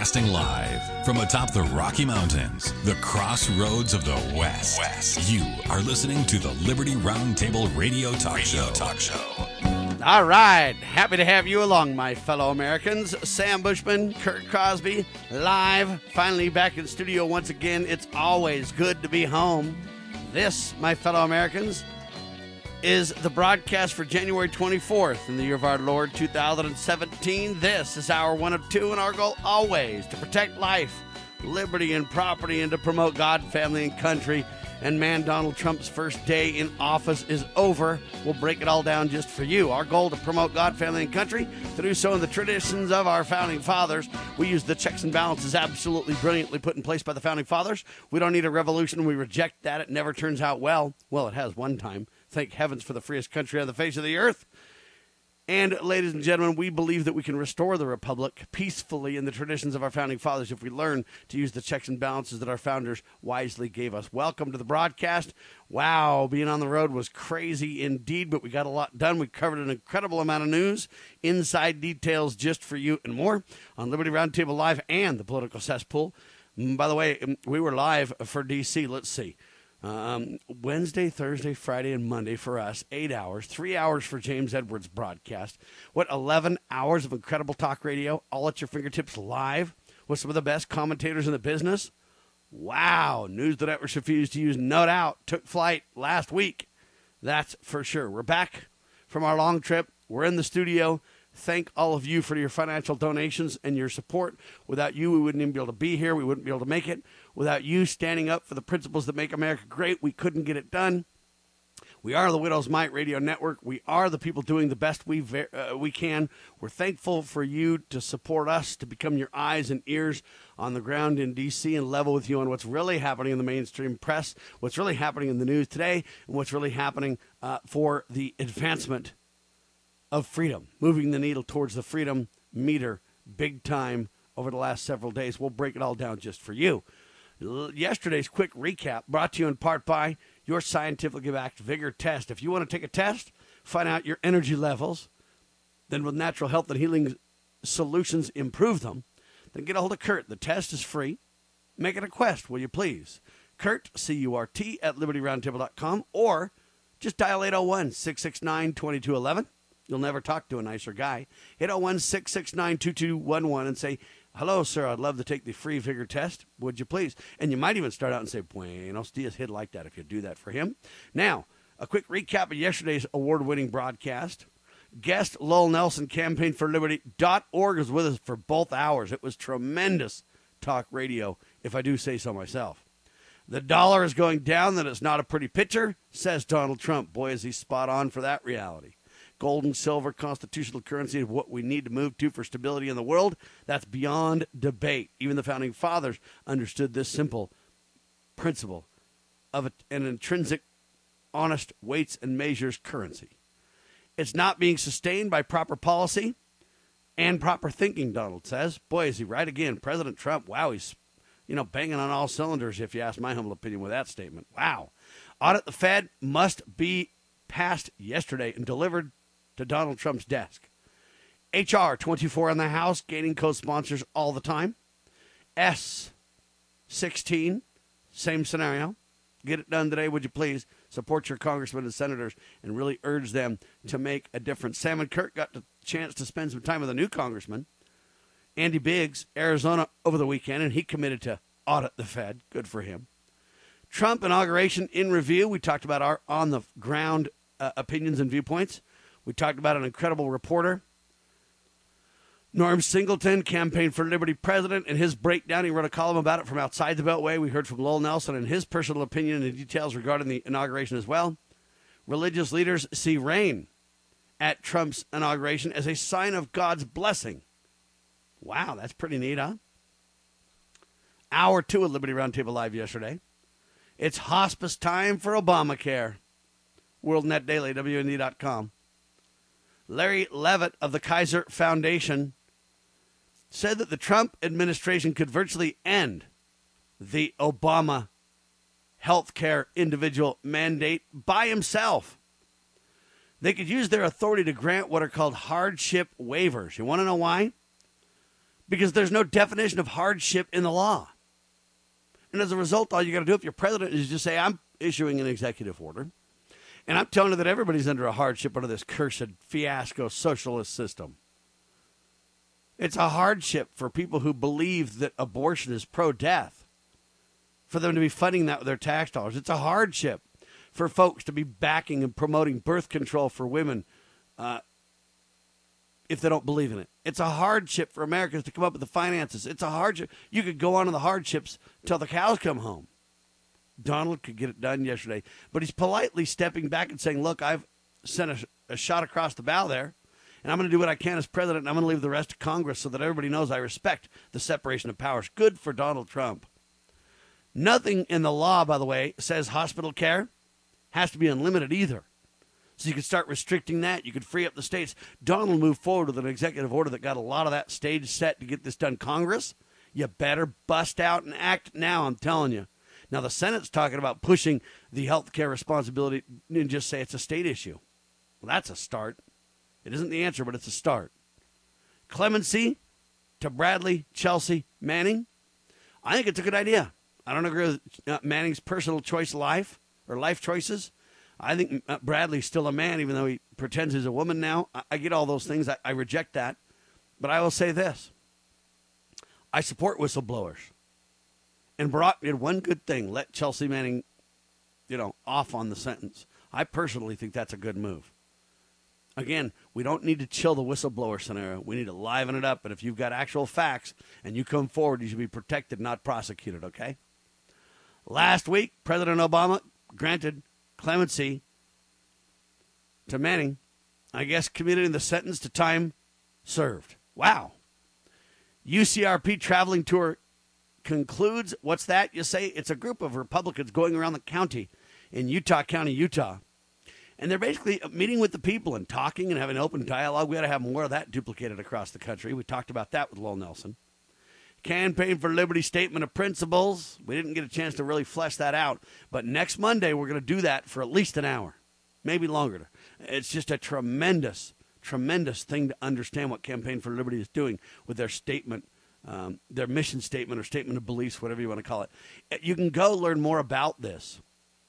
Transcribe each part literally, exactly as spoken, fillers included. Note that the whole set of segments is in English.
Broadcasting live from atop the Rocky Mountains, the crossroads of the West. West. You are listening to the Liberty Roundtable Radio Talk Radio Show. Talk Show. All right. Happy to have you along, my fellow Americans. Sam Bushman, Kurt Crosby, live. Finally back in studio once again. It's always good to be home. This, my fellow Americans, is the broadcast for January twenty-fourth in the year of our Lord two thousand seventeen. This is hour one of two, and our goal always to protect life, liberty, and property, and to promote God, family, and country. And man, Donald Trump's first day in office is over. We'll break it all down just for you. Our goal to promote God, family, and country, to do so in the traditions of our founding fathers. We use the checks and balances absolutely brilliantly put in place by the founding fathers. We don't need a revolution. We reject that. It never turns out well. Well, it has one time. Thank heavens for the freest country on the face of the earth. And, ladies and gentlemen, we believe that we can restore the republic peacefully in the traditions of our founding fathers if we learn to use the checks and balances that our founders wisely gave us. Welcome to the broadcast. Wow, being on the road was crazy indeed, but we got a lot done. We covered an incredible amount of news, inside details just for you, and more on Liberty Roundtable Live and the Political Cesspool. By the way, we were live for D C. Let's see. Um, Wednesday, Thursday, Friday, and Monday for us, eight hours, three hours for James Edwards' broadcast. What, eleven hours of incredible talk radio, all at your fingertips live with some of the best commentators in the business? Wow, news the networks refused to use, no doubt, took flight last week. That's for sure. We're back from our long trip. We're in the studio. Thank all of you for your financial donations and your support. Without you, we wouldn't even be able to be here. We wouldn't be able to make it. Without you standing up for the principles that make America great, we couldn't get it done. We are the Widow's Might Radio Network. We are the people doing the best we uh, we can. We're thankful for you to support us, to become your eyes and ears on the ground in D C and level with you on what's really happening in the mainstream press, what's really happening in the news today, and what's really happening uh, for the advancement of freedom, moving the needle towards the freedom meter big time over the last several days. We'll break it all down just for you. Yesterday's quick recap brought to you in part by your scientifically backed Vigor test. If you want to take a test, find out your energy levels, then with Natural Health and Healing Solutions improve them, then get a hold of Kurt. The test is free. Make it a quest, will you please? Kurt, C U R T, at liberty roundtable dot com, or just dial eight oh one, six six nine, two two one one. You'll never talk to a nicer guy. eight oh one, six six nine, two two one one and say, hello, sir, I'd love to take the free Vigor test. Would you please? And you might even start out and say, Buenos dias. He'd like that if you do that for him. Now, a quick recap of yesterday's award-winning broadcast. Guest Lowell Nelson, campaign for liberty dot org, was with us for both hours. It was tremendous talk radio, if I do say so myself. The dollar is going down, that it's not a pretty picture, says Donald Trump. Boy, is he spot on for that reality. Gold and silver, constitutional currency of what we need to move to for stability in the world. That's beyond debate. Even the founding fathers understood this simple principle of an intrinsic, honest weights and measures currency. It's not being sustained by proper policy and proper thinking, Donald says. Boy, is he right again. President Trump, wow, he's, you know, banging on all cylinders, if you ask my humble opinion, with that statement. Wow. Audit the Fed must be passed yesterday and delivered to Donald Trump's desk. H R twenty-four in the House, gaining co-sponsors all the time. S sixteen, same scenario. Get it done today, would you please? Support your congressmen and senators and really urge them to make a difference. Sam and Kurt got the chance to spend some time with a new congressman, Andy Biggs, Arizona, over the weekend, and he committed to audit the Fed. Good for him. Trump inauguration in review. We talked about our on-the-ground uh, opinions and viewpoints. We talked about an incredible reporter, Norm Singleton, campaign for liberty president, and his breakdown. He wrote a column about it from outside the Beltway. We heard from Lowell Nelson and his personal opinion and details regarding the inauguration as well. Religious leaders see rain at Trump's inauguration as a sign of God's blessing. Wow, that's pretty neat, huh? Hour two of Liberty Roundtable Live yesterday. It's hospice time for Obamacare. WorldNet Daily, W N D dot com. Larry Levitt of the Kaiser Foundation said that the Trump administration could virtually end the Obama health care individual mandate by himself. They could use their authority to grant what are called hardship waivers. You want to know why? because there's no definition of hardship in the law. And as a result, all you got to do if you're president is just say, I'm issuing an executive order. And I'm telling you that everybody's under a hardship under this cursed fiasco socialist system. It's a hardship for people who believe that abortion is pro-death, for them to be funding that with their tax dollars. It's a hardship for folks to be backing and promoting birth control for women uh, if they don't believe in it. It's a hardship for Americans to come up with the finances. It's a hardship. You could go on to the hardships until the cows come home. Donald could get it done yesterday, but he's politely stepping back and saying, look, I've sent a, a shot across the bow there, and I'm going to do what I can as president, and I'm going to leave the rest to Congress so that everybody knows I respect the separation of powers. Good for Donald Trump. Nothing in the law, by the way, says hospital care has to be unlimited either. So you could start restricting that. You could free up the states. Donald moved forward with an executive order that got a lot of that stage set to get this done. Congress, you better bust out and act now, I'm telling you. Now, the Senate's talking about pushing the health care responsibility and just say it's a state issue. Well, that's a start. It isn't the answer, but it's a start. Clemency to Bradley, Chelsea, Manning. I think it's a good idea. I don't agree with uh, Manning's personal choice life or life choices. I think uh, Bradley's still a man, even though he pretends he's a woman now. I, I get all those things. I, I reject that. But I will say this. I support whistleblowers. And Barack did one good thing, let Chelsea Manning, you know, off on the sentence. I personally think that's a good move. Again, we don't need to chill the whistleblower scenario. We need to liven it up. And if you've got actual facts and you come forward, you should be protected, not prosecuted, okay? Last week, President Obama granted clemency to Manning, I guess commuting the sentence to time served. Wow. U C R P traveling tour concludes. What's that? You say it's a group of Republicans going around the county in Utah County, Utah. And they're basically meeting with the people and talking and having open dialogue. We got to have more of that duplicated across the country. We talked about that with Lowell Nelson. Campaign for Liberty Statement of Principles. We didn't get a chance to really flesh that out. But next Monday, we're going to do that for at least an hour, maybe longer. It's just a tremendous, tremendous thing to understand what Campaign for Liberty is doing with their statement, um, their mission statement or statement of beliefs, whatever you want to call it. You can go learn more about this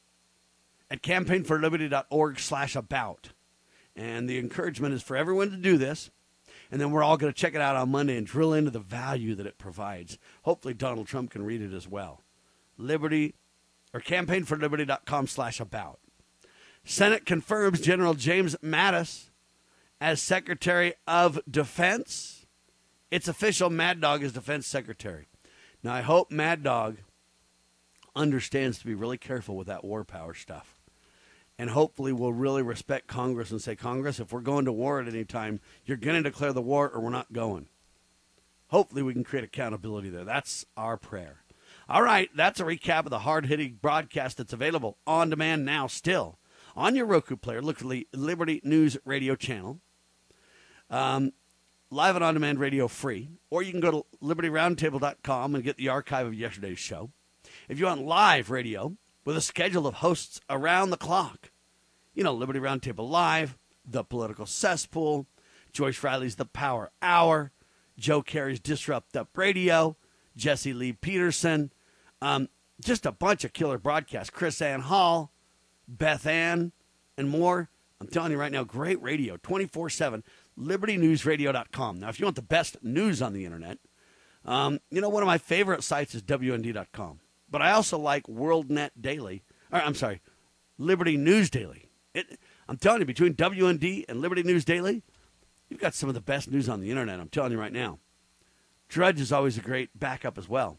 at campaignforliberty.org slash about. And the encouragement is for everyone to do this. And then we're all going to check it out on Monday and drill into the value that it provides. Hopefully Donald Trump can read it as well. Liberty or campaignforliberty.com slash about. Senate confirms General James Mattis as Secretary of Defense. It's official. Mad Dog is Defense Secretary. Now, I hope Mad Dog understands to be really careful with that war power stuff. And hopefully we'll really respect Congress and say, Congress, if we're going to war at any time, you're going to declare the war or we're not going. Hopefully we can create accountability there. That's our prayer. All right, that's a recap of the hard-hitting broadcast that's available on demand now still. On your Roku player, look at the Liberty News Radio channel. Um, live and on-demand radio free. Or you can go to liberty roundtable dot com and get the archive of yesterday's show. If you want live radio, with a schedule of hosts around the clock. You know, Liberty Roundtable Live, The Political Cesspool, Joyce Riley's The Power Hour, Joe Carey's Disrupt Up Radio, Jesse Lee Peterson, um, just a bunch of killer broadcasts. Chris Ann Hall, Beth Ann, and more. I'm telling you right now, great radio, twenty-four seven, liberty news radio dot com. Now, if you want the best news on the internet, um, you know, one of my favorite sites is W N D dot com. But I also like WorldNet Daily. Or, I'm sorry, Liberty News Daily. It, I'm telling you, between W N D and Liberty News Daily, you've got some of the best news on the internet. I'm telling you right now. Drudge is always a great backup as well.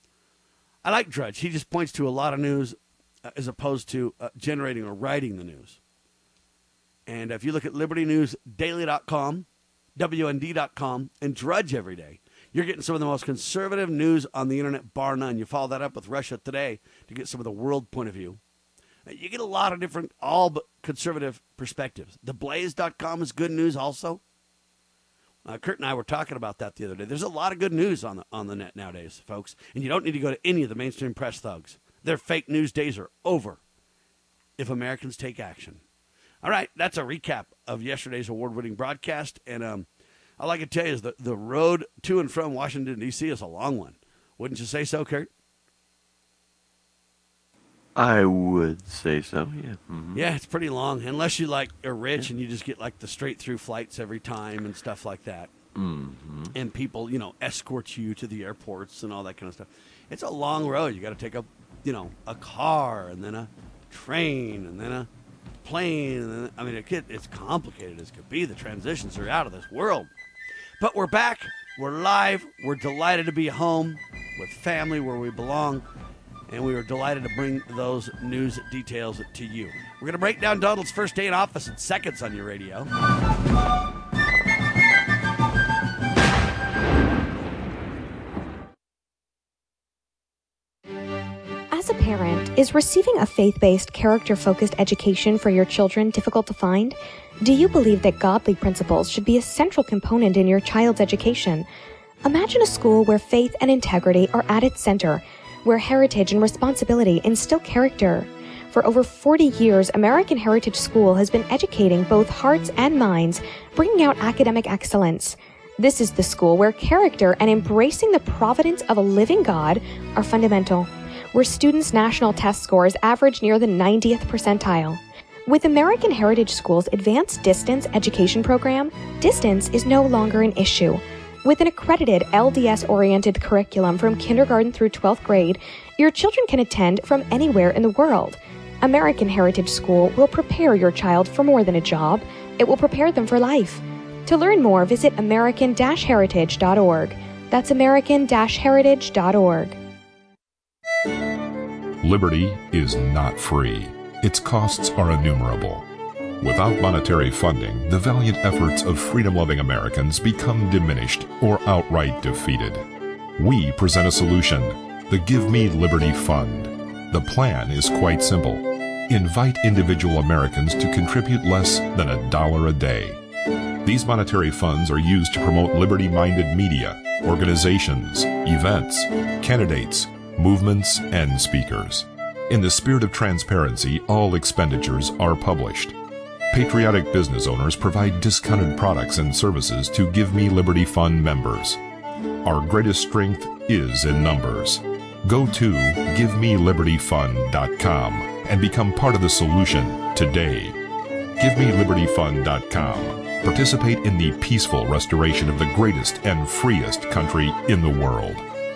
I like Drudge. He just points to a lot of news uh, as opposed to uh, generating or writing the news. And if you look at liberty news daily dot com, W N D dot com, and Drudge every day, you're getting some of the most conservative news on the internet, bar none. You follow that up with Russia Today to get some of the world point of view. You get a lot of different, all but conservative perspectives. the blaze dot com is good news also. Uh, Kurt and I were talking about that the other day. There's a lot of good news on the on the net nowadays, folks. And you don't need to go to any of the mainstream press thugs. Their fake news days are over if Americans take action. All right, that's a recap of yesterday's award-winning broadcast. And um, all I can tell you is the, the road to and from Washington, D C is a long one. Wouldn't you say so, Kurt? I would say so, yeah. Mm-hmm. Yeah, it's pretty long, unless you like are rich yeah. and you just get like the straight through flights every time and stuff like that. Mm-hmm. And people, you know, escort you to the airports and all that kind of stuff. It's a long road. You got to take a, you know, a car and then a train and then a plane. And then, I mean, it, it's complicated as could be. The transitions are out of this world. But we're back. We're live. We're delighted to be home with family where we belong. And we are delighted to bring those news details to you. We're going to break down Donald's first day in office in seconds on your radio. As a parent, is receiving a faith-based, character-focused education for your children difficult to find? Do you believe that godly principles should be a central component in your child's education? Imagine a school where faith and integrity are at its center, where heritage and responsibility instill character. For over forty years, American Heritage School has been educating both hearts and minds, bringing out academic excellence. This is the school where character and embracing the providence of a living God are fundamental, where students' national test scores average near the ninetieth percentile. With American Heritage School's Advanced Distance Education Program, distance is no longer an issue. With an accredited L D S-oriented curriculum from kindergarten through twelfth grade, your children can attend from anywhere in the world. American Heritage School will prepare your child for more than a job. It will prepare them for life. To learn more, visit american dash heritage dot org. That's american dash heritage dot org. Liberty is not free. Its costs are innumerable. Without monetary funding, the valiant efforts of freedom-loving Americans become diminished or outright defeated. We present a solution, the Give Me Liberty Fund. The plan is quite simple. Invite individual Americans to contribute less than a dollar a day. These monetary funds are used to promote liberty-minded media, organizations, events, candidates, movements, and speakers. In the spirit of transparency, all expenditures are published. Patriotic business owners provide discounted products and services to Give Me Liberty Fund members. Our greatest strength is in numbers. Go to give me liberty fund dot com and become part of the solution today. give me liberty fund dot com. Participate in the peaceful restoration of the greatest and freest country in the world.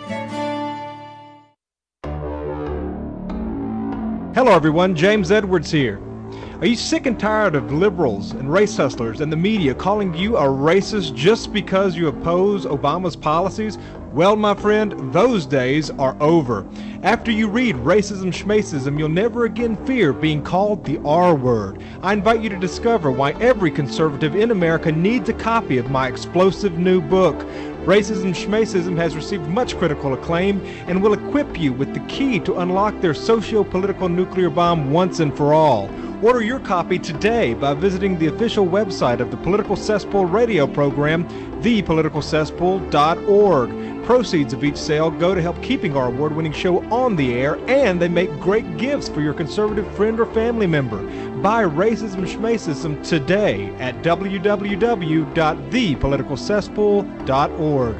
Hello everyone, James Edwards here. Are you sick and tired of liberals and race hustlers and the media calling you a racist just because you oppose Obama's policies? Well, my friend, those days are over. After you read Racism Schmacism, you'll never again fear being called the R word. I invite you to discover why every conservative in America needs a copy of my explosive new book. Racism Schmacism has received much critical acclaim and will equip you with the key to unlock their socio-political nuclear bomb once and for all. Order your copy today by visiting the official website of the Political Cesspool radio program, the political cesspool dot org. Proceeds of each sale go to help keeping our award-winning show on the air, and they make great gifts for your conservative friend or family member. Buy Racism Schmacism today at w w w dot the political cesspool dot org.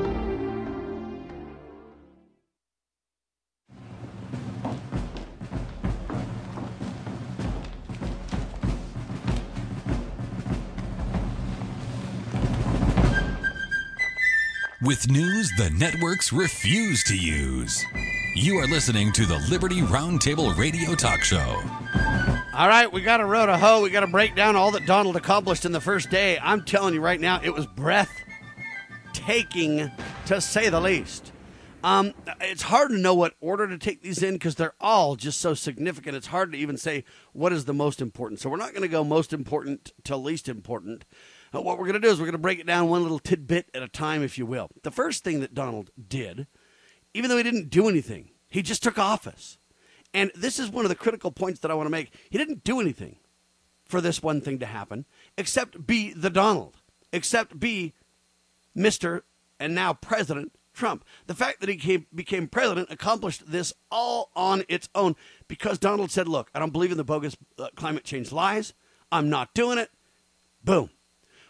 With news the networks refuse to use. You are listening to the Liberty Roundtable Radio Talk Show. All right, we got a road to hoe. We got to break down all that Donald accomplished in the first day. I'm telling you right now, it was breathtaking, to say the least. Um, it's hard to know what order to take these in because they're all just so significant. It's hard to even say what is the most important. So we're not going to go most important to least important. Uh, what we're going to do is we're going to break it down one little tidbit at a time, if you will. The first thing that Donald did, even though he didn't do anything, he just took office. And this is one of the critical points that I want to make. He didn't do anything for this one thing to happen, except be the Donald, except be Mister and now President Trump. The fact that he came, became president accomplished this all on its own because Donald said, look, I don't believe in the bogus uh, climate change lies. I'm not doing it. Boom.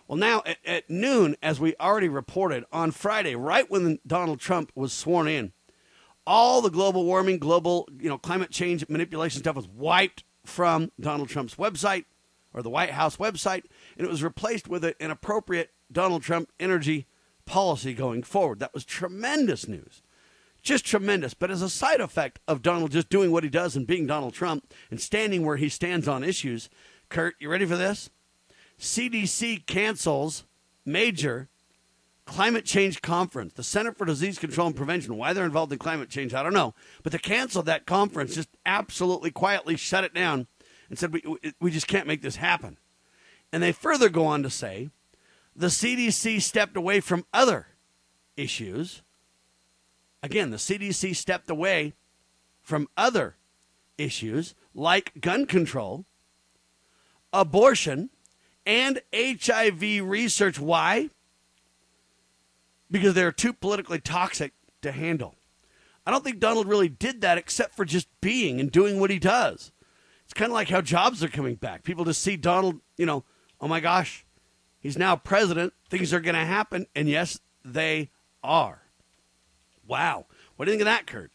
Well, now at, at noon, as we already reported, on Friday, right when Donald Trump was sworn in, all the global warming, global, you know, climate change manipulation stuff was wiped from Donald Trump's website or the White House website, and it was replaced with a, an appropriate Donald Trump energy policy going forward. That was tremendous news. Just tremendous. But as a side effect of Donald just doing what he does and being Donald Trump and standing where he stands on issues, Kurt, you ready for this? C D C cancels major climate change conference. The Center for Disease Control and Prevention. Why they're involved in climate change, I don't know. But they canceled that conference, just absolutely quietly shut it down and said, we, we just can't make this happen. And they further go on to say the C D C stepped away from other issues. Again, the C D C stepped away from other issues like gun control, abortion, and H I V research. Why? Because they're too politically toxic to handle. I don't think Donald really did that except for just being and doing what he does. It's kind of like how jobs are coming back. People just see Donald, you know, oh my gosh, he's now president. Things are going to happen. And yes, they are. Wow. What do you think of that, Kurt?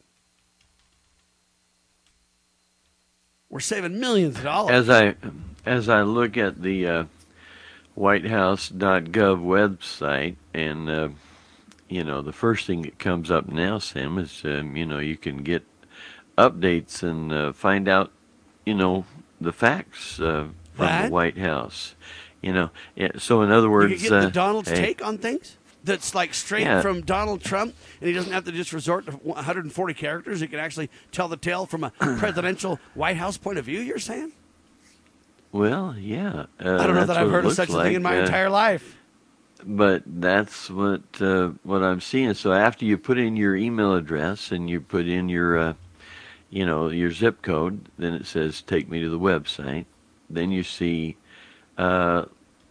We're saving millions of dollars. As I, as I look at the uh, white house dot gov website, and, uh, you know, the first thing that comes up now, Sam, is, um, you know, you can get updates and uh, find out, you know, the facts uh, from That? the White House. You know, yeah, so in other words, You can get the uh, Donald's hey, take on things that's like straight Yeah. from Donald Trump, and he doesn't have to just resort to one hundred forty characters. He can actually tell the tale from a presidential White House point of view, you're saying? Well, yeah. Uh, I don't know that's that I've what it heard of looks such a like. thing in my uh, entire life. But that's what uh, what I'm seeing. So after you put in your email address and you put in your, uh, you know, your zip code, then it says take me to the website. Then you see, uh,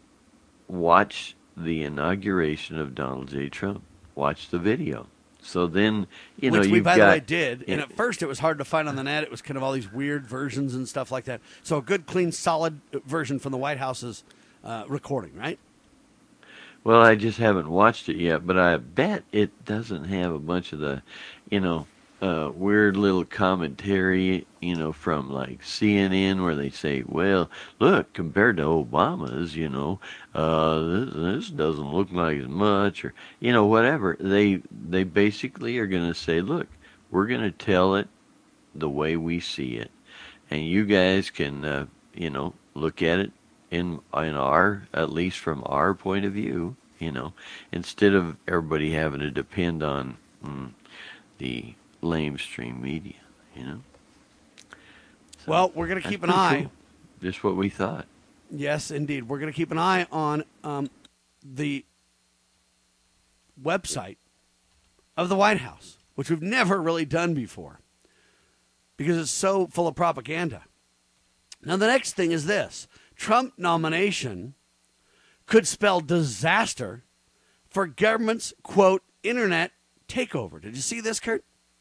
watch the inauguration of Donald J. Trump. Watch the video. So then, you know, Which we, you've by got, the way, did. And yeah. at first it was hard to find on the net. It was kind of all these weird versions and stuff like that. So a good, clean, solid version from the White House's uh, recording, right? Well, I just haven't watched it yet, but I bet it doesn't have a bunch of the, you know, uh, weird little commentary, you know, from like C N N where they say, well, look, compared to Obama's, you know, uh, this, this doesn't look like as much, or, you know, whatever. They, they basically are going to say, look, we're going to tell it the way we see it. And you guys can, uh, you know, look at it in in our, at least from our point of view, you know, instead of everybody having to depend on mm, the lamestream media, you know. So Well, we're going to that's keep an pretty eye. cool. Just what we thought. Yes, indeed. We're going to keep an eye on um, the website of the White House, which we've never really done before because it's so full of propaganda. Now, the next thing is this. Trump nomination could spell disaster for government's, quote, internet takeover. Did you see this, Kurt?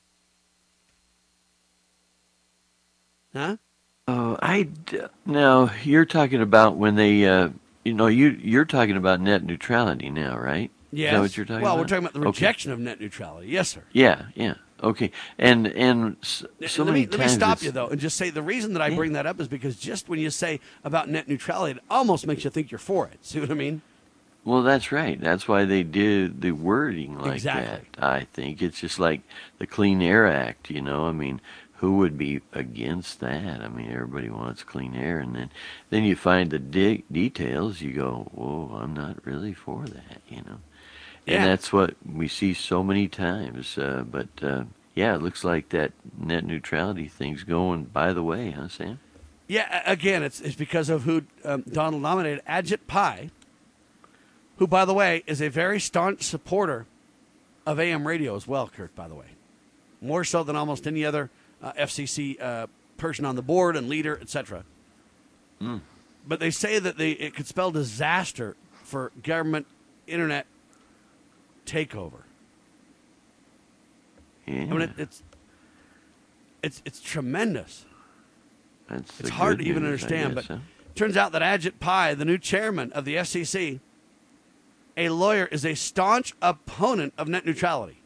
Huh? Oh, I d- now you're talking about when they, uh, you know, you you're talking about net neutrality now, right? Yes. Is that what you're talking well, about? we're talking about the Okay. rejection of net neutrality. Yes, sir. Yeah, yeah. Okay. And and s- so let many me, let me times stop it's- you, though, and just say the reason that I Yeah. bring that up is because just when you say about net neutrality, it almost makes you think you're for it. See what I mean? Well, that's right. That's why they did the wording like Exactly. that. I think it's just like the Clean Air Act, you know. I mean, who would be against that? I mean, everybody wants clean air, and then then you find the de- details. You go, whoa, I'm not really for that, you know. Yeah. And that's what we see so many times. Uh, but uh, yeah, it looks like that net neutrality thing's going by the way, huh, Sam? Yeah, a- again, it's it's because of who um, Donald nominated, Ajit Pai, who, by the way, is a very staunch supporter of A M radio as well, Kurt, by the way. More so than almost any other uh, F C C uh, person on the board and leader, et cetera. Mm. But they say that they, it could spell disaster for government internet takeover. Yeah, I mean, it, it's it's it's tremendous. that's It's the hard good to even news, I understand, guess, but huh? turns out that Ajit Pai, the new chairman of the F C C, a lawyer is a staunch opponent of net neutrality.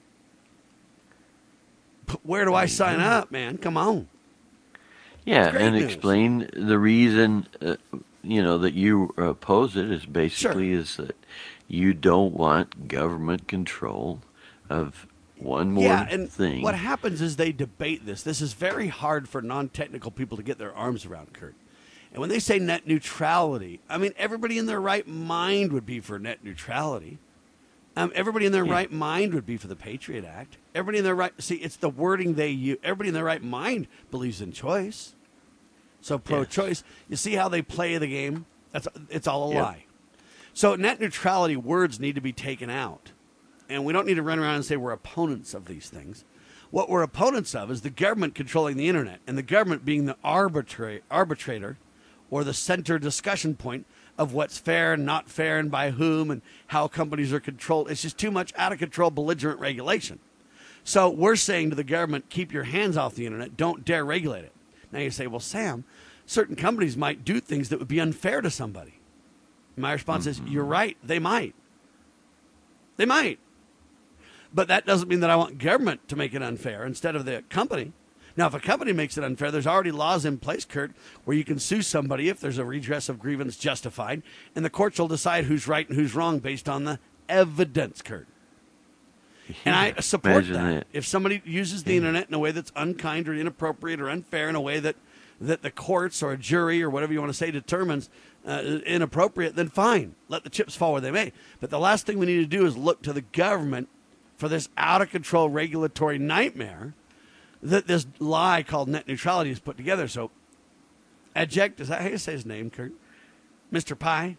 But where do I sign up, man? Come on. Yeah, and news. explain the reason, uh, you know, that you oppose it is basically Sure. is that you don't want government control of one more yeah, and thing. what happens is they debate this. This is very hard for non-technical people to get their arms around, Kurt. And when they say net neutrality, I mean, everybody in their right mind would be for net neutrality. Um, everybody in their Yeah. right mind would be for the Patriot Act. Everybody in their right, see, it's the wording they use. Everybody in their right mind believes in choice. So pro-choice. You see how they play the game? That's it's all a Yep. lie. So net neutrality words need to be taken out. And we don't need to run around and say we're opponents of these things. What we're opponents of is the government controlling the internet, and the government being the arbitra- arbitrator or the center discussion point of what's fair and not fair and by whom and how companies are controlled. It's just too much out of control, belligerent regulation. So we're saying to the government, keep your hands off the internet. Don't dare regulate it. Now you say, well, Sam, certain companies might do things that would be unfair to somebody. My response Mm-hmm. is, you're right. They might. They might. But that doesn't mean that I want government to make it unfair instead of the company. Now, if a company makes it unfair, there's already laws in place, Kurt, where you can sue somebody if there's a redress of grievance justified, and the courts will decide who's right and who's wrong based on the evidence, Kurt. And I support Imagine that. that. If somebody uses the internet in a way that's unkind or inappropriate or unfair, in a way that, that the courts or a jury or whatever you want to say determines uh, inappropriate, then fine. Let the chips fall where they may. But the last thing we need to do is look to the government for this out-of-control regulatory nightmare that this lie called net neutrality is put together. So, Adject, is that how you say his name, Kurt? Mister Pai?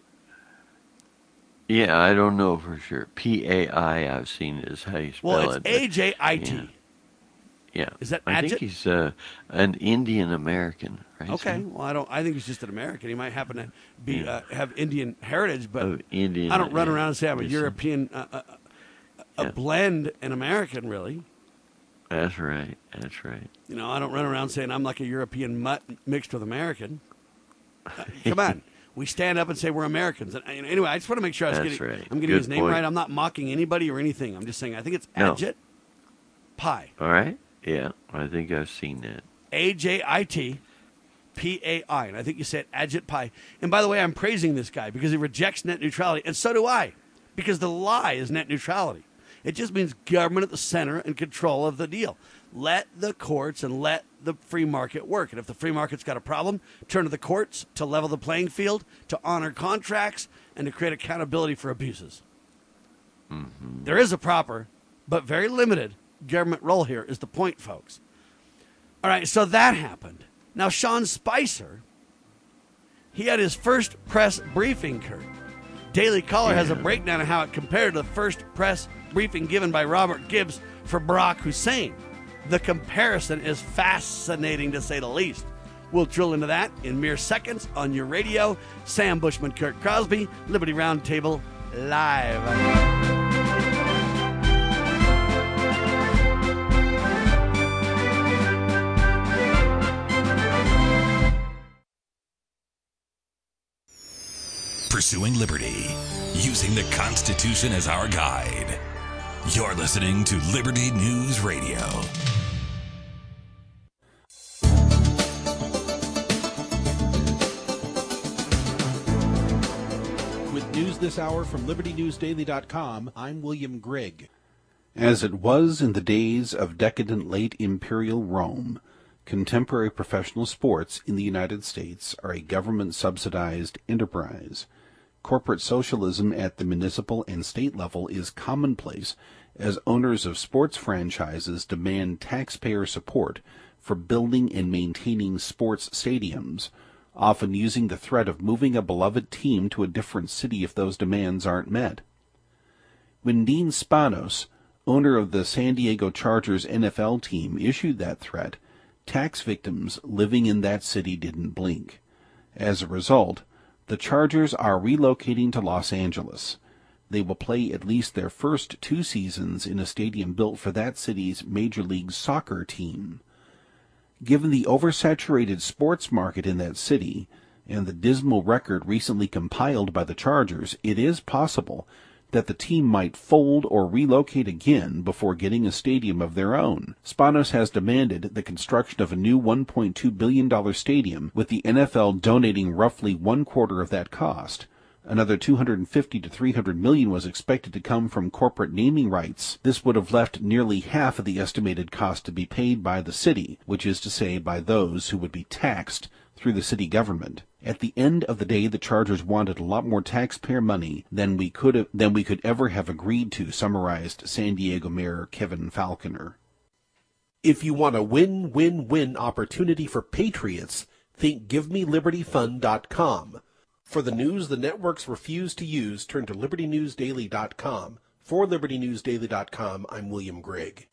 Yeah, I don't know for sure. P A I, I've seen is how you spell Well, it's it. but- A J I T. Yeah. Yeah. Is that I Ajit? think he's uh, an Indian American, right? Okay, Sam? well, I don't. I think he's just an American. He might happen to be Yeah. uh, have Indian heritage, but Of Indian, I don't run yeah. around and say I'm a Yes, European, uh, uh, a Yeah. blend and American. Really, That's right. That's right. you know, I don't run around saying I'm like a European mutt mixed with American. Uh, come on, we stand up and say we're Americans. And, and anyway, I just want to make sure I was That's getting, right. I'm getting Good his name point. right. I'm not mocking anybody or anything. I'm just saying I think it's No. Ajit Pai. All right. Yeah, I think I've seen that. A J I T P A I. And I think you said Ajit Pai. And by the way, I'm praising this guy because he rejects net neutrality. And so do I, because the lie is net neutrality. It just means government at the center and control of the deal. Let the courts and let the free market work. And if the free market's got a problem, turn to the courts to level the playing field, to honor contracts, and to create accountability for abuses. Mm-hmm. There is a proper, but very limited, government role here is the point, folks. All right, so that happened. Now, Sean Spicer, he had his first press briefing, Kurt. Daily Caller has a breakdown of how it compared to the first press briefing given by Robert Gibbs for Barack Hussein. The comparison is fascinating, to say the least. We'll drill into that in mere seconds on your radio. Sam Bushman, Kurt Crosby, Liberty Roundtable, live. Pursuing liberty, using the Constitution as our guide. You're listening to Liberty News Radio. With news this hour from Liberty News Daily dot com, I'm William Grigg. As it was in the days of decadent late imperial Rome, contemporary professional sports in the United States are a government-subsidized enterprise. Corporate socialism at the municipal and state level is commonplace as owners of sports franchises demand taxpayer support for building and maintaining sports stadiums, often using the threat of moving a beloved team to a different city if those demands aren't met. When Dean Spanos, owner of the San Diego Chargers N F L team, issued that threat, tax victims living in that city didn't blink. As a result, the Chargers are relocating to Los Angeles. They will play at least their first two seasons in a stadium built for that city's Major League Soccer team. Given the oversaturated sports market in that city and the dismal record recently compiled by the Chargers, it is possible that the team might fold or relocate again before getting a stadium of their own. Spanos has demanded the construction of a new one point two billion dollars stadium, with the N F L donating roughly one quarter of that cost. Another two hundred fifty to three hundred million was expected to come from corporate naming rights. This would have left nearly half of the estimated cost to be paid by the city, which is to say by those who would be taxed through the city government. At the end of the day, the Chargers wanted a lot more taxpayer money than we could have, than we could ever have agreed to, summarized San Diego Mayor Kevin Falconer. If you want a win-win-win opportunity for patriots, think give me liberty fund dot com. For the news the networks refuse to use, turn to liberty news daily dot com. For liberty news daily dot com, I'm William Grigg.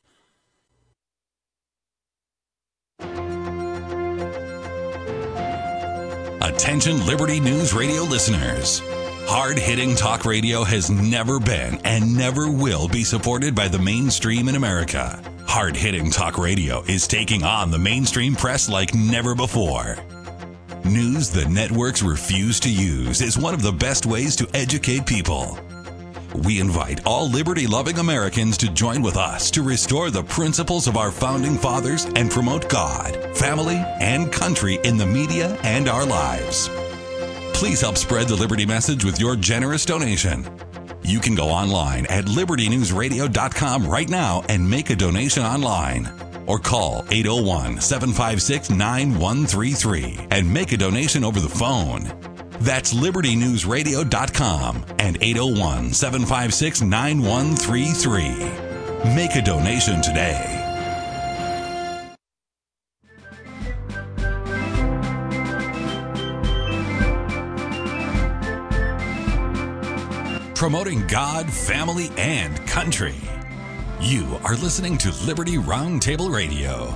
Attention Liberty News Radio listeners. Hard-hitting talk radio has never been and never will be supported by the mainstream in America. Hard-hitting talk radio is taking on the mainstream press like never before. News the networks refuse to use is one of the best ways to educate people. We invite all liberty-loving Americans to join with us to restore the principles of our founding fathers and promote God, family, and country in the media and our lives. Please help spread the Liberty message with your generous donation. You can go online at liberty news radio dot com right now and make a donation online. Or call eight oh one, seven five six, nine one three three and make a donation over the phone. That's liberty news radio dot com and eight oh one, seven five six, nine one three three. Make a donation today. Promoting God, family, and country. You are listening to Liberty Roundtable Radio.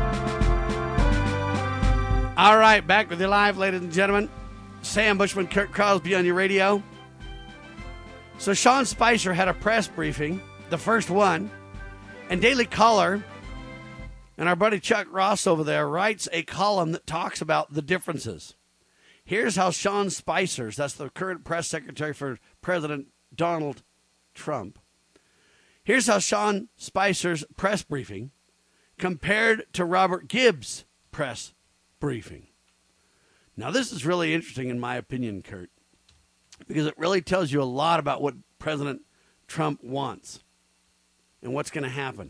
All right, back with you live, ladies and gentlemen. Sam Bushman, Kurt Crosby on your radio. So Sean Spicer had a press briefing, the first one, and Daily Caller, and our buddy Chuck Ross over there writes a column that talks about the differences. Here's how Sean Spicer's, that's the current press secretary for President Donald Trump, here's how Sean Spicer's press briefing compared to Robert Gibbs' press briefing. Now, this is really interesting, in my opinion, Kurt, because it really tells you a lot about what President Trump wants and what's going to happen.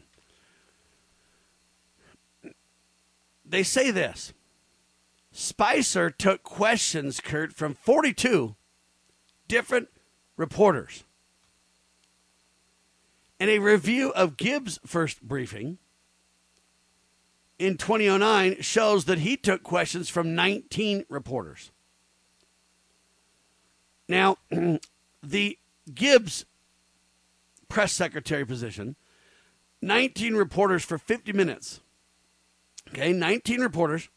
They say this. Spicer took questions, Kurt, from forty-two different reporters. And a review of Gibbs' first briefing in twenty oh nine shows that he took questions from nineteen reporters. Now, the Gibbs press secretary position, nineteen reporters for fifty minutes. Okay, nineteen reporters,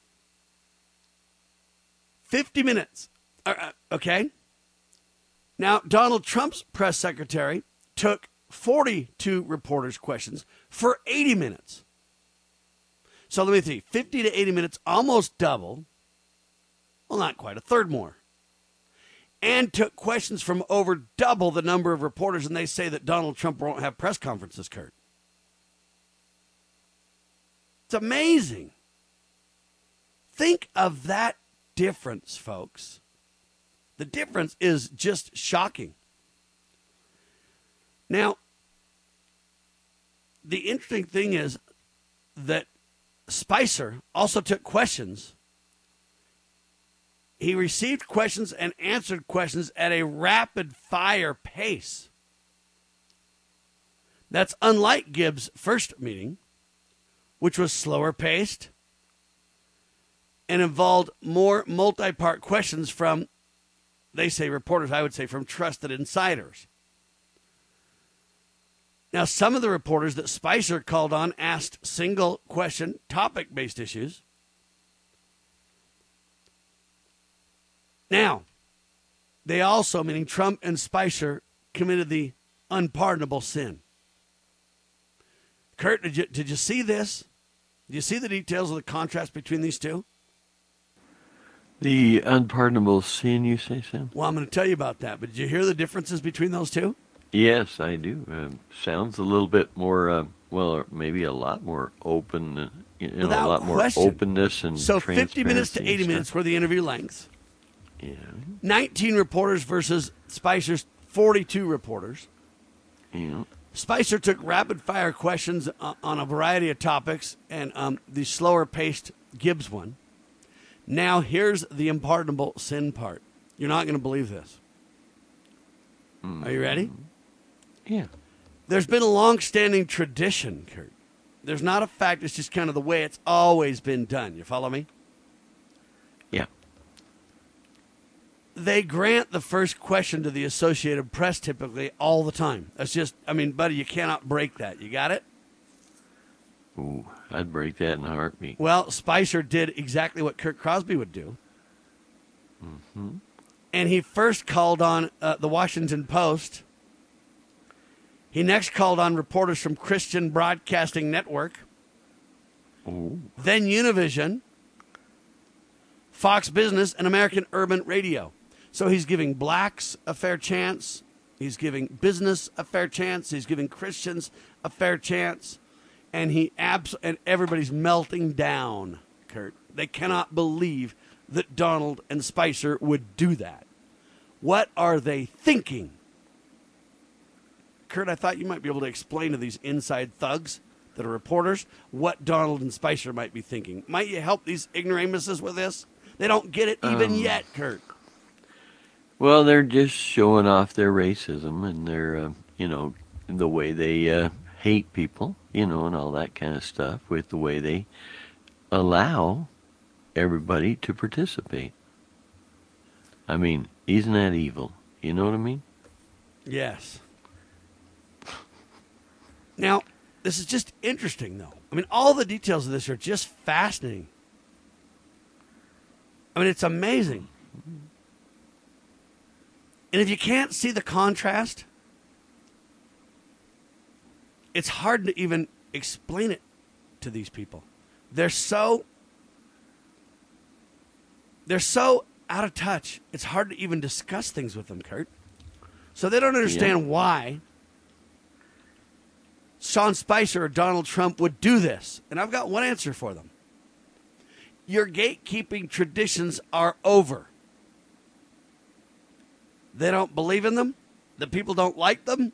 fifty minutes. Uh, okay. Now, Donald Trump's press secretary took forty-two reporters' questions for eighty minutes. So let me see, fifty to eighty minutes, almost double. Well, not quite, a third more. And took questions from over double the number of reporters, and they say that Donald Trump won't have press conferences, Kurt. It's amazing. Think of that difference, folks. The difference is just shocking. Now, the interesting thing is that Spicer also took questions. He received questions and answered questions at a rapid-fire pace. That's unlike Gibbs' first meeting, which was slower paced and involved more multi-part questions from, they say reporters, I would say from trusted insiders. Now, some of the reporters that Spicer called on asked single question, topic-based issues. Now, they also, meaning Trump and Spicer, committed the unpardonable sin. Kurt, did you, did you see this? Did you see the details of the contrast between these two? The unpardonable sin, you say, Sam? Well, I'm going to tell you about that, but did you hear the differences between those two? Yes, I do. Uh, sounds a little bit more, uh, well, or maybe a lot more open, uh, you know, Without a lot more question. openness and So fifty minutes to transparency and eighty minutes stuff. for the interview length. Yeah. nineteen reporters versus Spicer's forty-two reporters. Yeah. Spicer took rapid-fire questions uh, on a variety of topics, and um, the slower-paced Gibbs one. Now, here's the unpardonable sin part. You're not going to believe this. Mm. Are you ready? Yeah. There's been a long-standing tradition, Kurt. There's not a fact. It's just kind of the way it's always been done. You follow me? Yeah. They grant the first question to the Associated Press typically all the time. That's just, I mean, buddy, you cannot break that. You got it? Ooh, I'd break that in a heartbeat. Well, Spicer did exactly what Kurt Crosby would do. Mm-hmm. And he first called on uh, the Washington Post. He next called on reporters from Christian Broadcasting Network. Ooh. Then Univision, Fox Business, and American Urban Radio. So he's giving blacks a fair chance. He's giving business a fair chance. He's giving Christians a fair chance. And he abs- and everybody's melting down, Kurt. They cannot believe that Donald and Spicer would do that. What are they thinking? Kurt, I thought you might be able to explain to these inside thugs that are reporters what Donald and Spicer might be thinking. Might you help these ignoramuses with this? They don't get it even Um, yet, Kurt. Well, they're just showing off their racism and their, uh, you know, the way they uh, hate people, you know, and all that kind of stuff with the way they allow everybody to participate. I mean, isn't that evil? You know what I mean? Yes. Now, this is just interesting, though. I mean, all the details of this are just fascinating. I mean, it's amazing. And if you can't see the contrast, it's hard to even explain it to these people. They're so they're so out of touch. It's hard to even discuss things with them, Kurt. So they don't understand Yeah. why Sean Spicer or Donald Trump would do this. And I've got one answer for them. Your gatekeeping traditions are over. They don't believe in them. The people don't like them.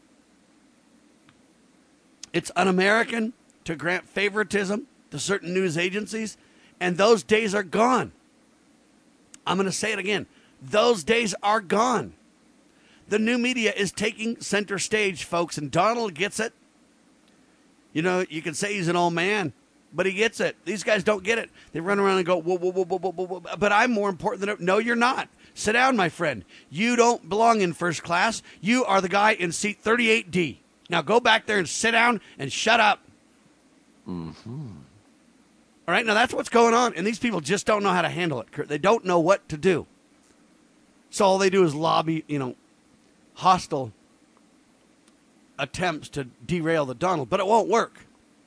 It's un-American to grant favoritism to certain news agencies, and those days are gone. I'm going to say it again. Those days are gone. The new media is taking center stage, folks, and Donald gets it. You know, you can say he's an old man, but he gets it. These guys don't get it. They run around and go, whoa, whoa, whoa, whoa, whoa, whoa, whoa. But I'm more important than it. No, you're not. Sit down, my friend. You don't belong in first class. You are the guy in seat thirty-eight D. Now go back there and sit down and shut up. Mm-hmm. All right, now that's what's going on. And these people just don't know how to handle it, Kurt. They don't know what to do. So all they do is lobby, you know, hostile attempts to derail the Donald, but it won't work.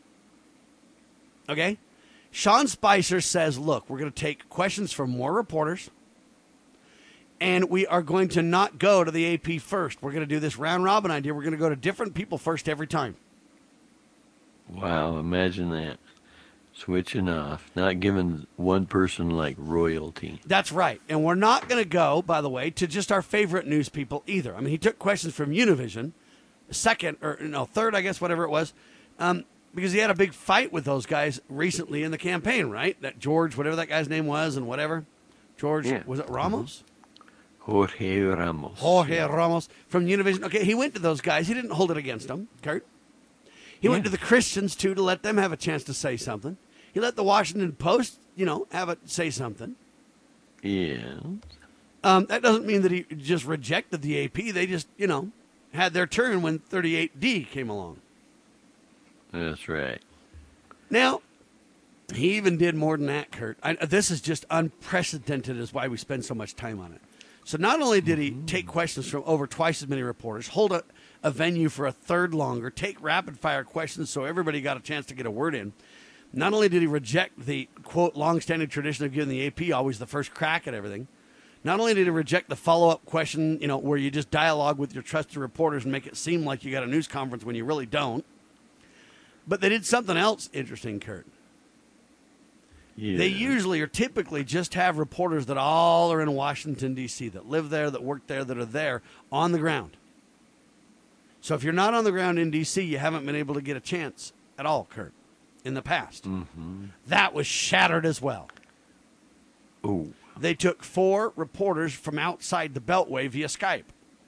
Okay? Sean Spicer says, look, we're going to take questions from more reporters, and we are going to not go to the A P first. We're going to do this round-robin idea. We're going to go to different people first every time. Wow, imagine that. Switching off, not giving one person like royalty. That's right. And we're not going to go, by the way, to just our favorite news people either. I mean, he took questions from Univision, second, or no, third, I guess, whatever it was, um, because he had a big fight with those guys recently in the campaign, right? That George, whatever that guy's name was and whatever. George, Yeah. was it Ramos? Jorge Ramos. Jorge Ramos from Univision. Okay, he went to those guys. He didn't hold it against them, Kurt. He went Yeah. to the Christians, too, to let them have a chance to say something. He let the Washington Post, you know, have it say something. Yeah. Um, that doesn't mean that he just rejected the A P. They just, you know, had their turn when thirty-eight D came along. That's right. Now, he even did more than that, Kurt. I, this is just unprecedented is why we spend so much time on it. So not only did he take questions from over twice as many reporters, hold a, a venue for a third longer, take rapid-fire questions so everybody got a chance to get a word in, not only did he reject the, quote, long-standing tradition of giving the A P always the first crack at everything, Not only did he reject the follow-up question, you know, where you just dialogue with your trusted reporters and make it seem like you got a news conference when you really don't, but they did something else interesting, Kurt. Yeah. They usually or typically just have reporters that all are in Washington, D C, that live there, that work there, that are there on the ground. So if you're not on the ground in D C, you haven't been able to get a chance at all, Kurt, in the past. Mm-hmm. That was shattered as well. Oh. They took four reporters from outside the Beltway via Skype.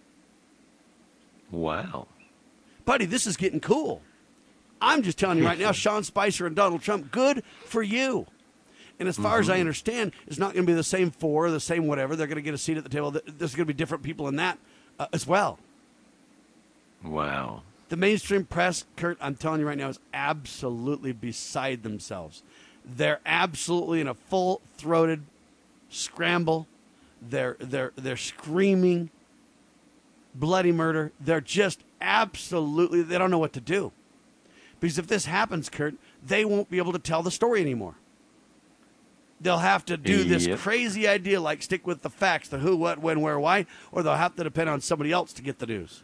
Wow. Buddy, this is getting cool. I'm just telling you right now, Sean Spicer and Donald Trump, good for you. And as far mm-hmm. as I understand, it's not going to be the same four, the same whatever. They're going to get a seat at the table. There's going to be different people in that uh, as well. Wow. The mainstream press, Kurt, I'm telling you right now, is absolutely beside themselves. They're absolutely in a full-throated scramble. They're they're they're screaming bloody murder. They're just absolutely, they don't know what to do. Because if this happens, Kurt, they won't be able to tell the story anymore. They'll have to do this yep. crazy idea like stick with the facts, the who, what, when, where, why, or they'll have to depend on somebody else to get the news.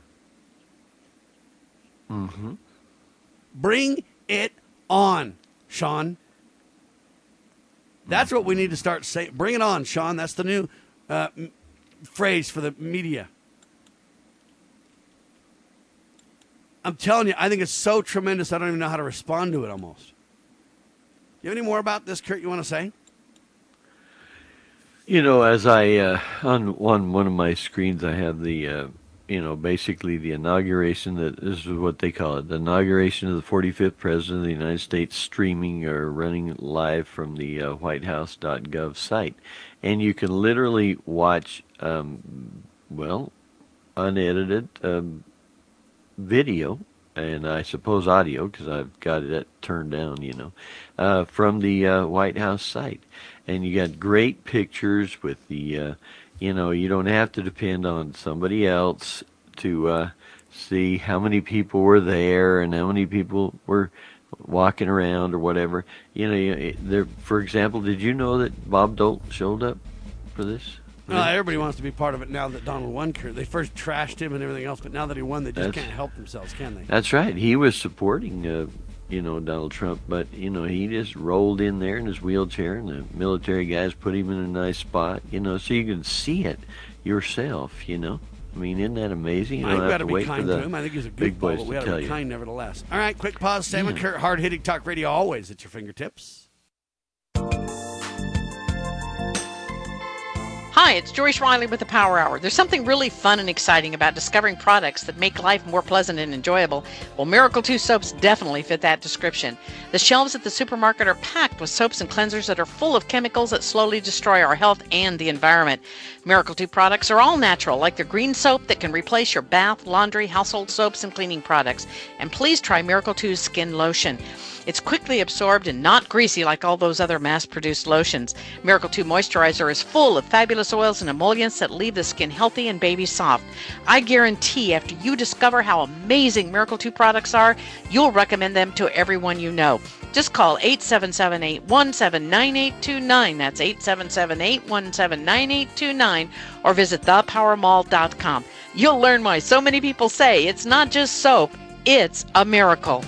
Mm-hmm. Bring it on, Sean. That's mm-hmm. what we need to start saying. Bring it on, Sean. That's the new uh, m- phrase for the media. I'm telling you, I think it's so tremendous, I don't even know how to respond to it almost. You have any more about this, Kurt, you want to say? You know, as I, uh, on, on one of my screens, I have the, uh, you know, basically the inauguration, that this is what they call it, the inauguration of the forty-fifth President of the United States, streaming or running live from the uh, white house dot gov site. And you can literally watch, um, well, unedited um, video, and I suppose audio, because I've got it turned down, you know, uh, from the uh, White House site. And you got great pictures with the, uh, you know, you don't have to depend on somebody else to uh, see how many people were there and how many people were walking around or whatever. You know, you, there. For example, did you know that Bob Dole showed up for this? No, everybody wants to be part of it now that Donald won. They first trashed him and everything else, but now that he won, they just that's, can't help themselves, can they? That's right. He was supporting, uh, you know, Donald Trump, but, you know, he just rolled in there in his wheelchair, and the military guys put him in a nice spot, you know, so you can see it yourself, you know. I mean, isn't that amazing? You don't I've have got to to be wait kind for the to him. I think he's a good big boys boy, but we to got to tell be you. kind nevertheless. All right, quick pause. Sam and Kurt, hard-hitting talk radio, always at your fingertips. Hi, it's Joyce Riley with the Power Hour. There's something really fun and exciting about discovering products that make life more pleasant and enjoyable. Well, Miracle two soaps definitely fit that description. The shelves at the supermarket are packed with soaps and cleansers that are full of chemicals that slowly destroy our health and the environment. Miracle two products are all natural, like their green soap that can replace your bath, laundry, household soaps, and cleaning products. And please try Miracle two's skin lotion. It's quickly absorbed and not greasy like all those other mass-produced lotions. Miracle two Moisturizer is full of fabulous oils and emollients that leave the skin healthy and baby soft. I guarantee after you discover how amazing Miracle two products are, you'll recommend them to everyone you know. Just call eight seven seven, eight one seven, nine eight two nine. That's eight seven seven, eight one seven, nine eight two nine. Or visit the power mall dot com. You'll learn why so many people say it's not just soap, it's a miracle.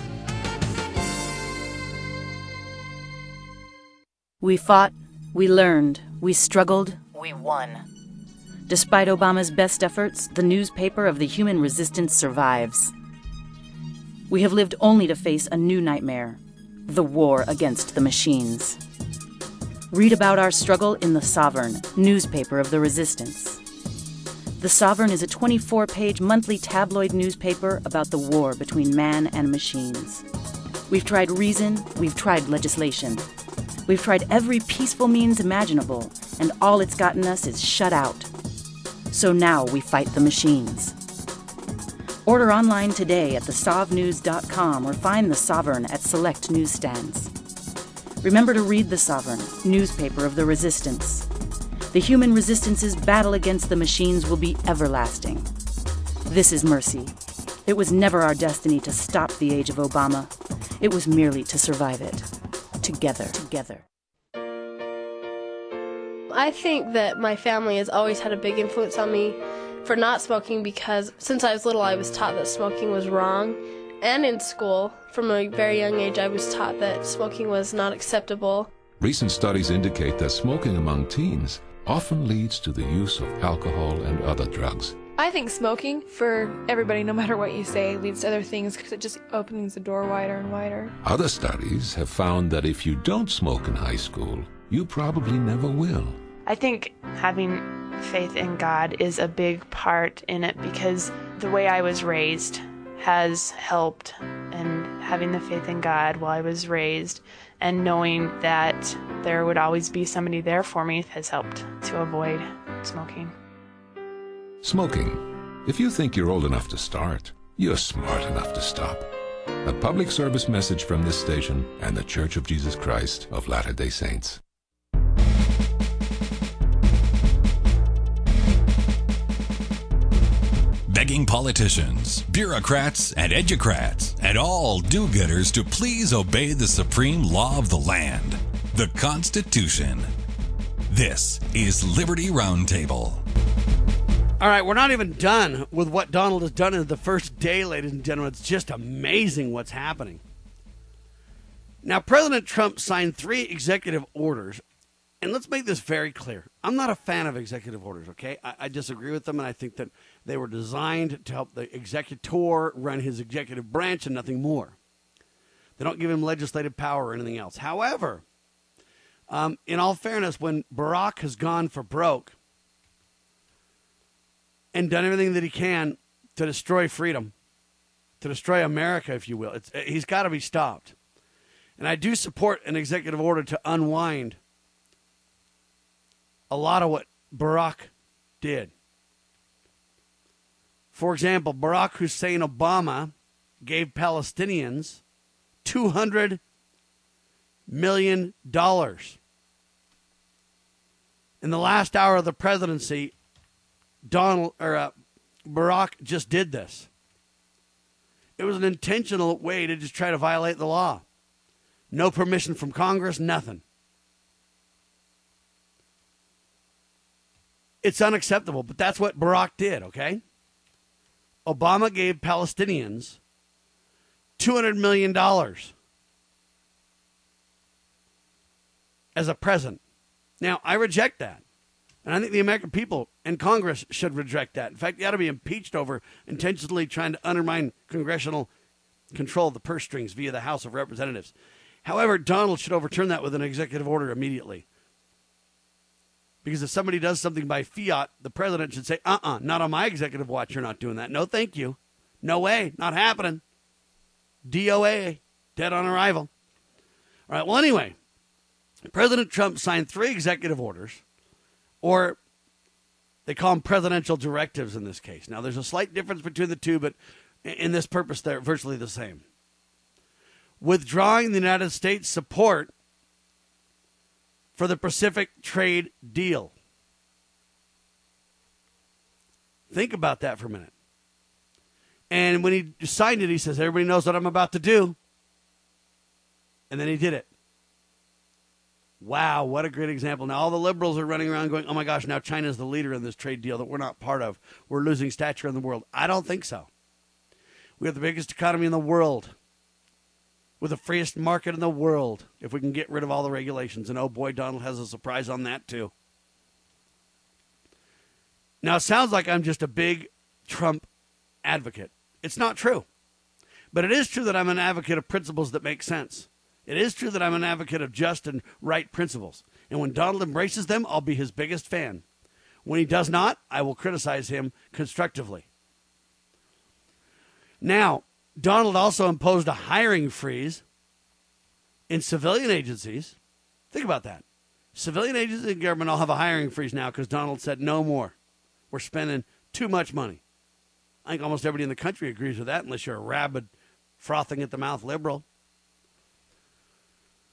We fought, we learned, we struggled, we won. Despite Obama's best efforts, the newspaper of the human resistance survives. We have lived only to face a new nightmare, the war against the machines. Read about our struggle in The Sovereign, newspaper of the resistance. The Sovereign is a twenty-four page monthly tabloid newspaper about the war between man and machines. We've tried reason, we've tried legislation. We've tried every peaceful means imaginable, and all it's gotten us is shut out. So now we fight the machines. Order online today at the sov news dot com or find The Sovereign at select newsstands. Remember to read The Sovereign, newspaper of the resistance. The human resistance's battle against the machines will be everlasting. This is mercy. It was never our destiny to stop the age of Obama. It was merely to survive it. Together, together. I think that my family has always had a big influence on me for not smoking because since I was little I was taught that smoking was wrong. And in school, from a very young age, I was taught that smoking was not acceptable. Recent studies indicate that smoking among teens often leads to the use of alcohol and other drugs. I think smoking, for everybody, no matter what you say, leads to other things because it just opens the door wider and wider. Other studies have found that if you don't smoke in high school, you probably never will. I think having faith in God is a big part in it because the way I was raised has helped, and having the faith in God while I was raised and knowing that there would always be somebody there for me has helped to avoid smoking. Smoking. If you think you're old enough to start, you're smart enough to stop. A public service message from this station and the Church of Jesus Christ of Latter-day Saints. Begging politicians, bureaucrats, and educrats, and all do-gooders to please obey the supreme law of the land, the Constitution. This is Liberty Roundtable. All right, we're not even done with what Donald has done in the first day, ladies and gentlemen. It's just amazing what's happening. Now, President Trump signed three executive orders. And let's make this very clear. I'm not a fan of executive orders, okay? I, I disagree with them, and I think that they were designed to help the executor run his executive branch and nothing more. They don't give him legislative power or anything else. However, um, in all fairness, when Barack has gone for broke and done everything that he can to destroy freedom, to destroy America, if you will, it's, he's got to be stopped. And I do support an executive order to unwind a lot of what Barack did. For example, Barack Hussein Obama gave Palestinians two hundred million dollars. In the last hour of the presidency, Donald or uh, Barack just did this. It was an intentional way to just try to violate the law. No permission from Congress, nothing. It's unacceptable, but that's what Barack did, okay? Obama gave Palestinians two hundred million dollars as a present. Now, I reject that. And I think the American people and Congress should reject that. In fact, you ought to be impeached over intentionally trying to undermine congressional control of the purse strings via the House of Representatives. However, Donald should overturn that with an executive order immediately. Because if somebody does something by fiat, the president should say, uh-uh, not on my executive watch, you're not doing that. No, thank you. No way, not happening. D O A, dead on arrival. All right, well, anyway, President Trump signed three executive orders, or they call them presidential directives in this case. Now, there's a slight difference between the two, but in this purpose, they're virtually the same. Withdrawing the United States support for the Pacific Trade Deal. Think about that for a minute. And when he signed it, he says, everybody knows what I'm about to do. And then he did it. Wow, what a great example. Now all the liberals are running around going, oh my gosh, now China's the leader in this trade deal that we're not part of. We're losing stature in the world. I don't think so. We have the biggest economy in the world, with the freest market in the world, if we can get rid of all the regulations. And oh boy, Donald has a surprise on that too. Now, it sounds like I'm just a big Trump advocate. It's not true. But it is true that I'm an advocate of principles that make sense. It is true that I'm an advocate of just and right principles. And when Donald embraces them, I'll be his biggest fan. When he does not, I will criticize him constructively. Now, Donald also imposed a hiring freeze in civilian agencies. Think about that. Civilian agencies in government all have a hiring freeze now because Donald said no more. We're spending too much money. I think almost everybody in the country agrees with that, unless you're a rabid, frothing at the mouth liberal.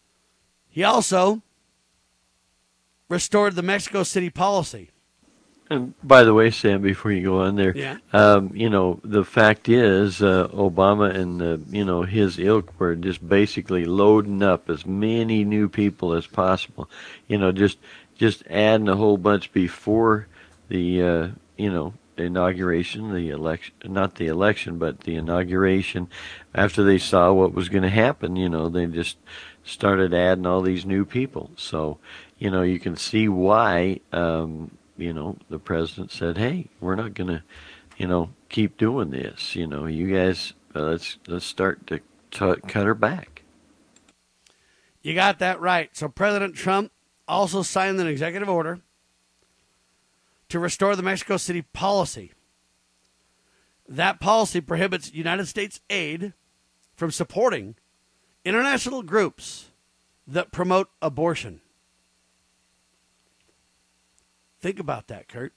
He also restored the Mexico City policy. And by the way, Sam, before you go on there, yeah. um, you know, the fact is, uh, Obama and, uh, you know, his ilk were just basically loading up as many new people as possible. You know, just just adding a whole bunch before the, uh, you know, inauguration, the election, not the election, but the inauguration. After they saw what was going to happen, you know, they just started adding all these new people. So, you know, you can see why, um, you know, the president said, hey, we're not going to, you know, keep doing this. You know, you guys, uh, let's let's start to t- cut her back. You got that right. So President Trump also signed an executive order to restore the Mexico City policy. That policy prohibits United States aid from supporting international groups that promote abortion. Think about that, Kurt.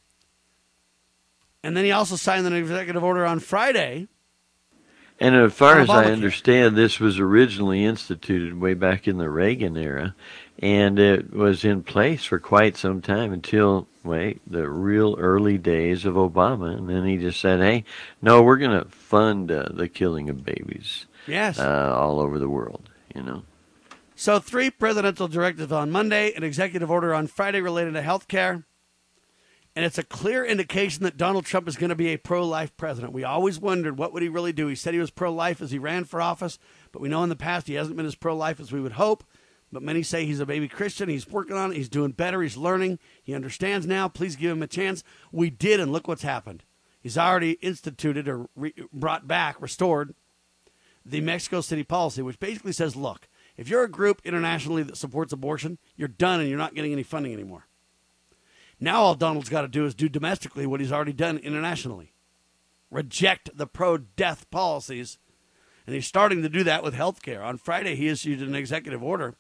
And then he also signed an executive order on Friday. And as far as I understand, this was originally instituted way back in the Reagan era, and it was in place for quite some time until, wait, the real early days of Obama. And then he just said, hey, no, we're going to fund uh, the killing of babies. Yes. Uh, all over the world, you know. So three presidential directives on Monday, an executive order on Friday related to health care. And it's a clear indication that Donald Trump is going to be a pro-life president. We always wondered, what would he really do? He said he was pro-life as he ran for office, but we know in the past he hasn't been as pro-life as we would hope. But many say he's a baby Christian. He's working on it. He's doing better. He's learning. He understands now. Please give him a chance. We did, and look what's happened. He's already instituted or re- brought back, restored the Mexico City policy, which basically says, look, if you're a group internationally that supports abortion, you're done and you're not getting any funding anymore. Now all Donald's got to do is do domestically what he's already done internationally. Reject the pro-death policies. And he's starting to do that with health care. On Friday, he issued an executive order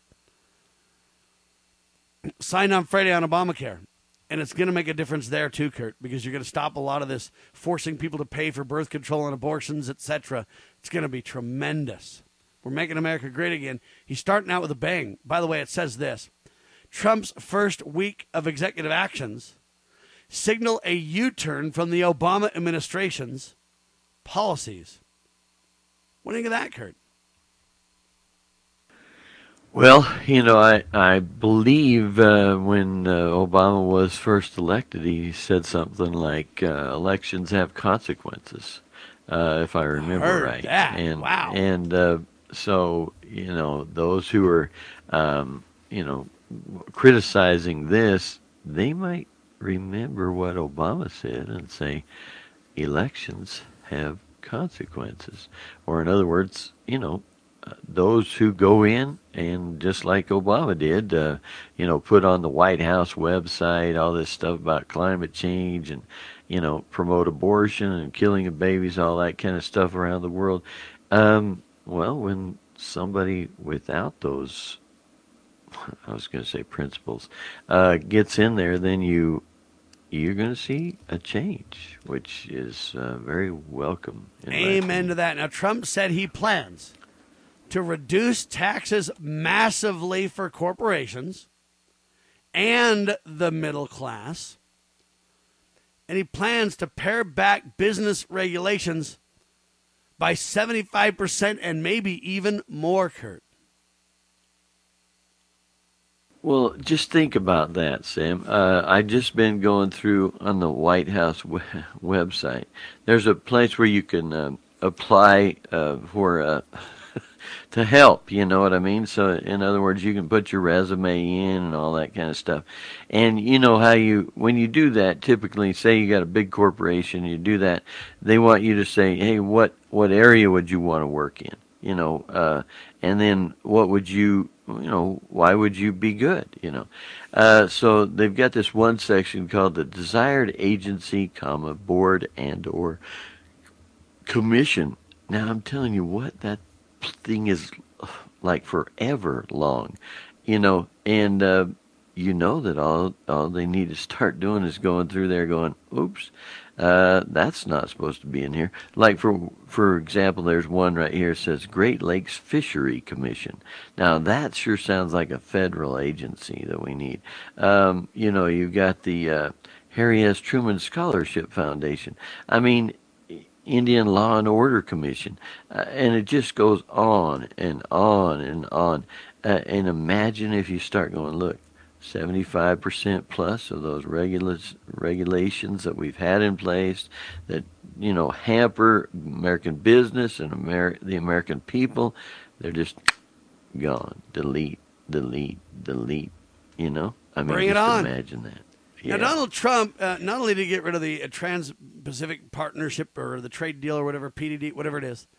signed on Friday on Obamacare. And it's going to make a difference there too, Kurt, because you're going to stop a lot of this forcing people to pay for birth control and abortions, et cetera. It's going to be tremendous. We're making America great again. He's starting out with a bang. By the way, it says this. Trump's first week of executive actions signal a U-turn from the Obama administration's policies. What do you think of that, Kurt? Well, you know, I, I believe uh, when uh, Obama was first elected, he said something like, uh, elections have consequences, uh, if I remember Heard right. That. And, wow. And uh, so, you know, those who are, um, you know, criticizing this, they might remember what Obama said and say, elections have consequences. Or in other words, you know, uh, those who go in and just like Obama did, uh, you know, put on the White House website all this stuff about climate change and, you know, promote abortion and killing of babies, all that kind of stuff around the world. Um, well, when somebody without those, I was going to say principles, uh, gets in there, then you, you're going to see a change, which is uh, very welcome. Amen to that. Now, Trump said he plans to reduce taxes massively for corporations and the middle class. And he plans to pare back business regulations by seventy-five percent and maybe even more, Kurt. Well, just think about that, Sam. Uh, I've just been going through on the White House we- website. There's a place where you can uh, apply uh, for uh, to help, you know what I mean? So, in other words, you can put your resume in and all that kind of stuff. And you know how you, when you do that, typically, say you got a big corporation, you do that, they want you to say, hey, what, what area would you want to work in? You know, uh, and then what would you, you know, why would you be good, you know? Uh, so they've got this one section called the desired agency, comma, board and or commission. Now, I'm telling you what, that thing is like forever long, you know, and uh, you know that all, all they need to start doing is going through there going, oops, uh, that's not supposed to be in here. Like, for for example, there's one right here that says Great Lakes Fishery Commission. Now, that sure sounds like a federal agency that we need. Um, you know, you've got the uh, Harry S. Truman Scholarship Foundation. I mean, Indian Law and Order Commission. Uh, and it just goes on and on and on. Uh, and imagine if you start going, look, seventy-five percent plus of those regula- regulations that we've had in place that, you know, hamper American business and Amer- the American people, they're just gone. Delete, delete, delete, you know? I mean, Bring it just on. Imagine that. Yeah. Now, Donald Trump, uh, not only did he get rid of the uh, Trans-Pacific Partnership or the trade deal or whatever, P D D, whatever it is.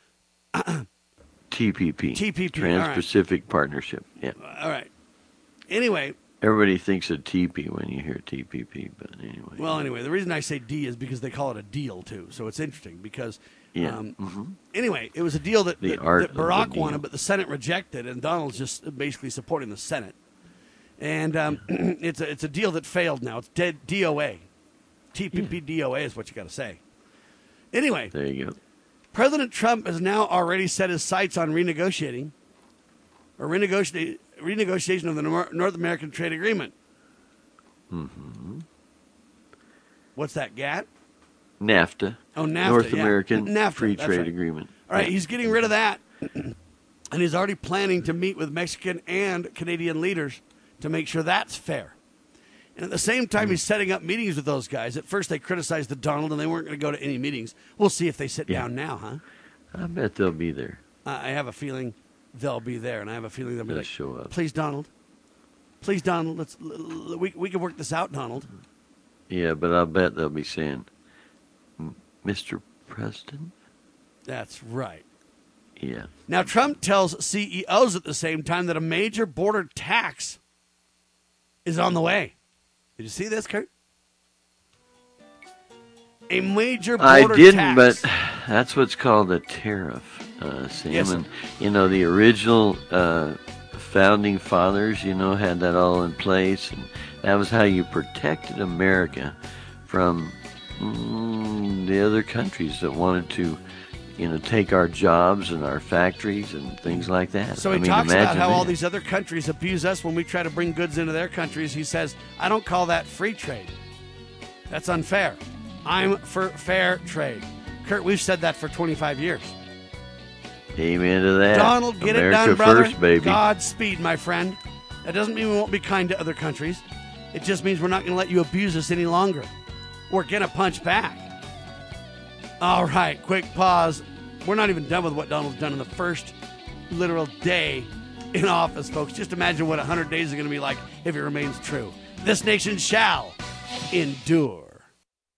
T P P. T P P, Trans-Pacific right. Partnership. Yeah. All right. Anyway. Everybody thinks of T P when you hear T P P, but anyway. Well, anyway, the reason I say D is because they call it a deal, too. So it's interesting because, yeah. um, mm-hmm. anyway, it was a deal that, The that, art that of the Barack deal. wanted, but the Senate rejected, and Donald's just basically supporting the Senate. And um, it's, a, it's a deal that failed now. It's dead D O A. T P P D O A is what you got to say. Anyway. There you go. President Trump has now already set his sights on renegotiating or renegotiate, renegotiation of the North American Trade Agreement. Mm-hmm. What's that, G A T? NAFTA. Oh, NAFTA, North yeah. American NAFTA, Free that's Trade right. Agreement. All right, Yeah. he's getting rid of that. And he's already planning to meet with Mexican and Canadian leaders to make sure that's fair. And at the same time, he's setting up meetings with those guys. At first, they criticized the Donald, and they weren't going to go to any meetings. We'll see if they sit Yeah. down now, huh? I bet they'll be there. Uh, I have a feeling they'll be there, and I have a feeling they'll be They'll like, show up. please, Donald. Please, Donald, let's, l- l- we, we can work this out, Donald. Yeah, but I bet they'll be saying, Mister President? That's right. Yeah. Now, Trump tells C E Os at the same time that a major border tax is on the way. Did you see this, Kurt? A major border I didn't, tax. but that's what's called a tariff, uh, Sam. Yes, sir. And, you know, the original uh, founding fathers, you know, had that all in place. And that was how you protected America from mm, the other countries that wanted to, you know, take our jobs and our factories and things like that. So he I mean, talks about imagine how that. all these other countries abuse us when we try to bring goods into their countries. He says, I don't call that free trade. That's unfair. I'm for fair trade. Kurt, we've said that for twenty-five years. Amen to that. Donald, get America it done, brother. first, baby. Godspeed, my friend. That doesn't mean we won't be kind to other countries. It just means we're not going to let you abuse us any longer. We're going to punch back. All right, quick pause. We're not even done with what Donald's done in the first literal day in office, folks. Just imagine what one hundred days is going to be like if it remains true. This nation shall endure.